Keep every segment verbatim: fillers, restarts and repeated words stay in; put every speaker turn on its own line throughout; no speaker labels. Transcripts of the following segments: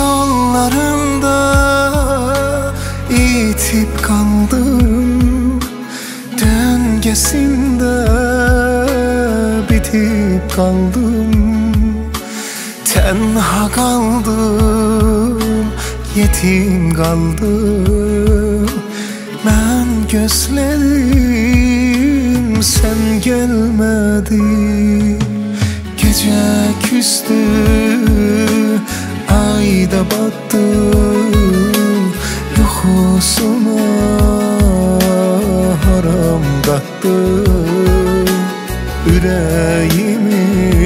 yollarında itip kaldım, döngesinde bitip kaldım. Tenha kaldım, yetim kaldım. Ben gözlerim sen gelmedin. Gece küstü, ayda battı, yuhusuna haram kattı. Yüreğimi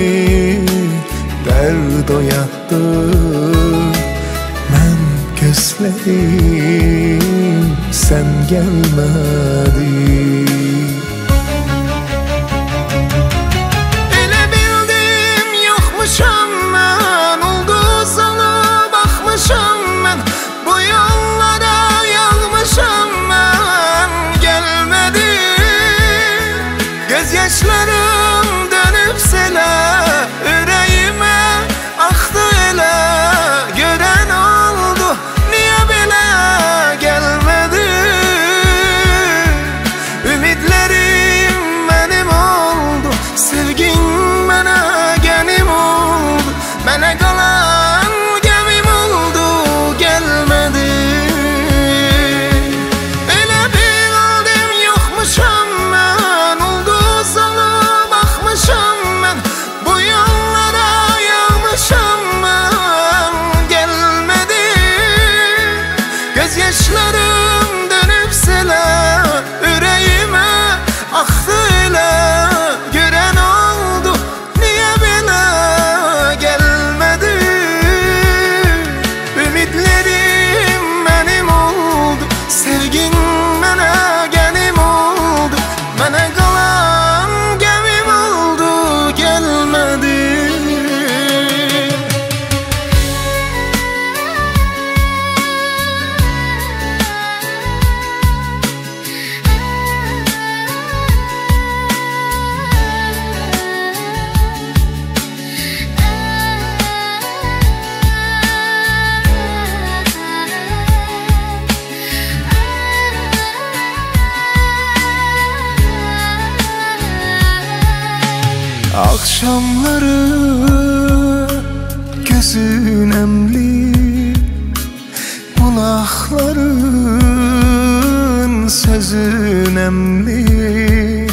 derd oyattı. Ben gözlerim sen gelmedin. Yaşlarım dönüp sele, yüreğime aktı ele. Gören oldu, niye bile gelmedi? Ümitlerim benim oldu, sevgin bana genim oldu. Bana kalan gemim oldu, gelmedi. Öyle bildim yokmuşum ben, oldu bakmışım ben, bu yollara yağmışım ben, gelmedi. Gözyaşlarım dönüp sele, yüreğime aktı ele. Gören oldu, niye bile gelmedi? Ümitlerim benim oldu, sevgin bana genim oldu. Bana kalan gemim oldu, gelmedi. Akşamları gözün emli, kulakların sözün emli.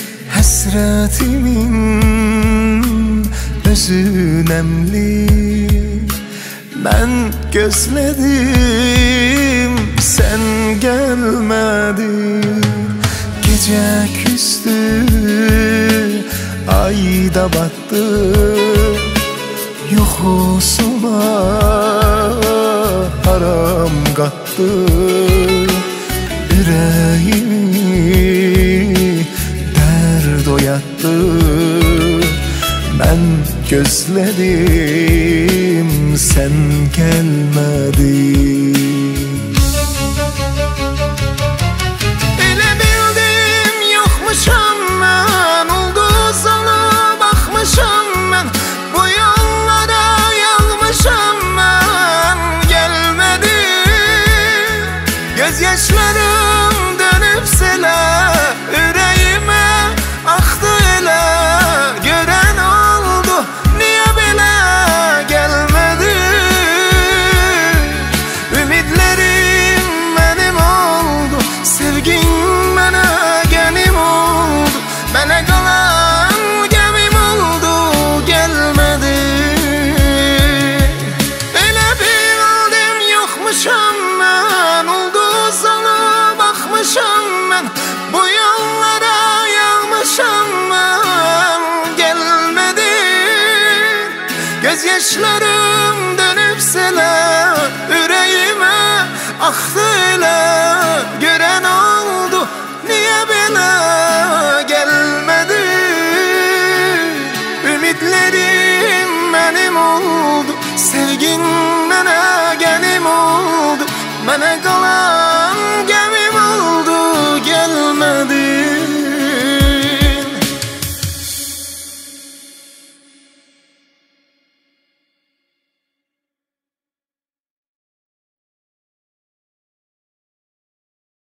Hasretimin özün emli. Ben gözledim sen gelmedin. Gece küstü, ayda battı, yuhusuna haram kattı. Yüreğimi derd oyattı. Ben gözledim sen gelmedin.
Gözyaşlarım dönüp sele, yüreğime aktı ele. Gören oldu, niye bile gelmedi? Ümitlerim benim oldu, sevgin bana genim oldu. Bana kalan gemim oldu, gelmedi. Öyle bildim yokmuşum ben, oldu ben, bu yollara yağmışım ben, gelmedi. Gözyaşları